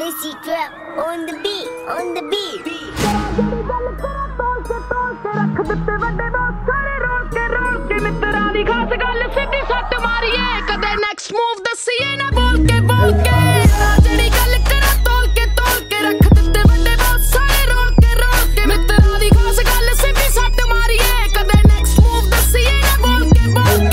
Desi trap on the beat, on the beat. ਰੱਖ ਦਿੱਤੇ ਵੱਡੇ ਬਾਸ ਸਾਰੇ ਰੋਲ ਕੇ ਮਿੱਤਰਾਂ ਦੀ ਖਾਸ ਗੱਲ ਸਿੱਧੀ ਸੱਟ ਮਾਰੀਏ ਕਦੇ ਨੈਕਸਟ ਮੂਵ ਦੱਸੀਏ ਨਾ ਬੋਲ ਕੇ ਜਿਹੜੀ ਗੱਲ ਕਰਾਂ ਤੋਲ ਕੇ ਰੱਖ ਦਿੱਤੇ ਵੱਡੇ ਬਾਸ ਸਾਰੇ ਰੋਲ ਕੇ ਮਿੱਤਰਾਂ ਦੀ ਖਾਸ ਗੱਲ ਸਿੱਧੀ ਸੱਟ ਮਾਰੀਏ ਕਦੇ ਨੈਕਸਟ ਮੂਵ ਦੱਸੀਏ ਨਾ ਬੋਲ ਕੇ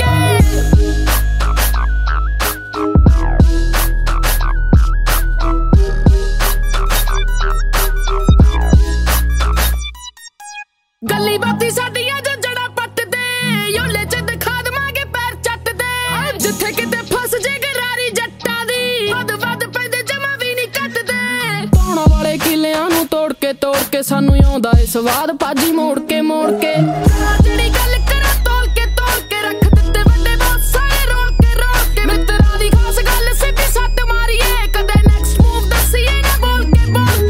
ਗੱਲੀ ਬਾਤੀ ਸਾਡੀਆਂ ਜੋ ਜੜਾ ਪੱਟਦੇ ਯੋਲੇ ਚ ਦਿਖਾ ਦਵਾਂਗੇ ਪੈਰ ਚੱਟਦੇ ਜਿੱਥੇ ਕਿਤੇ ਫਸ ਜੇ ਗਰਾਰੀ ਜੱਟਾਂ ਦੀ ਵੱਧ ਪੈਂਦੇ ਜਮਾ ਵੀ ਨਹੀਂ ਕੱਟਦੇ ਪਾਉਣ ਵਾਲੇ ਕਿਲਿਆਂ ਨੂੰ ਤੋੜ ਕੇ ਸਾਨੂੰ ਆਉਂਦਾ ਏ ਸਵਾਦ ਪਾਜੀ ਮੋੜ ਕੇ ਜਿਹੜੀ ਗੱਲ ਕਰਾਂ ਤੋਲ ਕੇ ਰੱਖ ਦਿੱਤੇ ਵੱਡੇ ਬਾਸ ਸਾਰੇ ਰੋਲ ਕੇ ਮਿੱਤਰਾਂ ਦੀ ਖਾਸ ਗੱਲ ਸਿੱਧੀ ਸੱਟ ਮਾਰੀਏ ਕਦੇ ਨੈਕਸਟ ਮੂਵ ਦੱਸੀਏ ਨਾ ਬੋਲ ਕੇ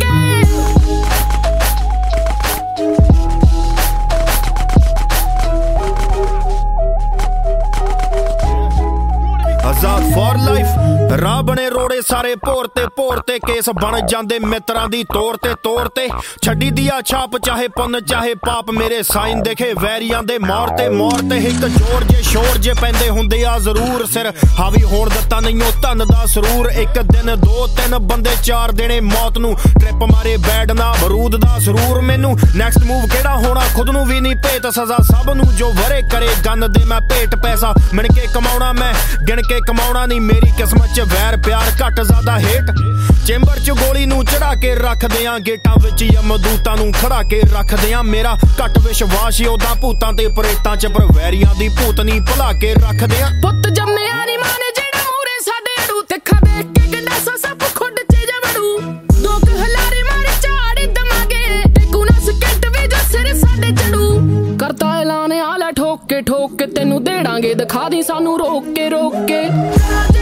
ਆਜ਼ਾਦ ਫॉर ਲਾਈਫ ਰਾਹ ਬਣੇ ਰੋੜੇ ਸਾਰੇ ਭੋਰ ਤੇ ਕੇਸ ਬਣ ਜਾਂਦੇ ਮਿੱਤਰਾਂ ਦੀ ਤੋਰ ਤੇ ਛੱਡੀ ਦੀਆ ਛਾਪ ਚਾਹੇ ਪੁੰਨ ਚਾਹੇ ਪਾਪ ਮੇਰੇ ਸਾਈਨ ਦੇਖੇ ਵੈਰੀਆਂ ਦੇ ਮੌਰ ਤੇ ਇੱਕ ਜੋੜ ਜੇ ਸ਼ੋਰ ਜੇ ਪੈਂਦੇ ਹੁੰਦੇ ਆ ਜ਼ਰੂਰ ਸਿਰ ਹਾਵੀ ਹੋਣ ਦਿੱਤਾ ਨਹੀਂਓ ਧਨ ਦਾ ਸਰੂਰ ਇੱਕ ਦਿਨ 2-3 ਬੰਦੇ 4 ਦੇਣੇ ਮੌਤ ਨੂੰ ਟ੍ਰਿਪ ਮਾਰੇ ਬੈਡ ਨਾ ਬਰੂਦ ਦਾ ਸਰੂਰ ਮੈਨੂੰ ਨੈਕਸਟ ਮੂਵ ਕਿਹੜਾ ਹੋਣਾ ਖੁਦ ਨੂੰ ਵੀ ਨਹੀਂ ਭੇਤ ਸਜ਼ਾ ਸਭ ਨੂੰ ਜੋ ਵਰੇ ਕਰੇ ਗੰਨ ਦੇ ਮੈਂ ਭੇਟ ਪੈਸਾ ਮਿਣ ਕੇ ਕਮਾਉਣਾ ਮੈਂ ਗਿਣ ਕੇ ਕਮਾਉਣਾ ਨਹੀਂ ਮੇਰੀ ਕਿਸਮਤ 'ਚ ਵੈਰ ਪਿਆਰ ਘੱਟ ਜ਼ਿਆਦਾ ਹੇਟ ਚੈਂਬਰ 'ਚ ਗੋਲੀ ਨੂੰ ਚੜਾ ਕੇ ਰੱਖਦੇ ਆਂ ਗੇਟਾਂ ਵਿੱਚ ਯਮਦੂਤਾਂ ਨੂੰ ਖੜਾ ਕੇ ਰੱਖਦੇ ਆਂ ਮੇਰਾ ਘੱਟ ਵਿਸ਼ਵਾਸ ਉਹਦਾ ਭੂਤਾਂ ਤੇ ਪ੍ਰੇਤਾਂ 'ਚ ਪਰ ਵੈਰੀਆਂ ਦੀ ਭੂਤਨੀ ਭੁਲਾ ਕੇ ਰੱਖਦੇ ਆਂ ਪੁੱਤ ਜੰਮਿਆ ਨੀ ਮਾਂ ਨੇ ਜਿਹੜਾ ਮੂਰੇ ਸਾਡੇ ਅੜੂ ਤਿੱਖਾ ਦੇਖ ਕੇ ਗੰਡਾਸਾ ਸਭ ਖੁੱਡ 'ਚ ਜਵੜੂ ਦੋ ਕੁ ਹਲਾਰੇ ਮਾਰੇ ਝਾੜ ਦਵਾਂਗੇ ਟੇਕੂ ਨਾ ਸਕਿੰਟ ਵੀ ਜੋ ਸਿਰ ਸਾਡੇ ਚੜੂ ਕਰਤਾ ਐਲਾਨ ਆਲਾ ਠੋਕ ਕੇ ਤੈਨੂੰ ਦੇੜਾਂਗੇ ਦਿਖਾ ਦੀ ਸਾਨੂੰ ਰੋਕ ਕੇ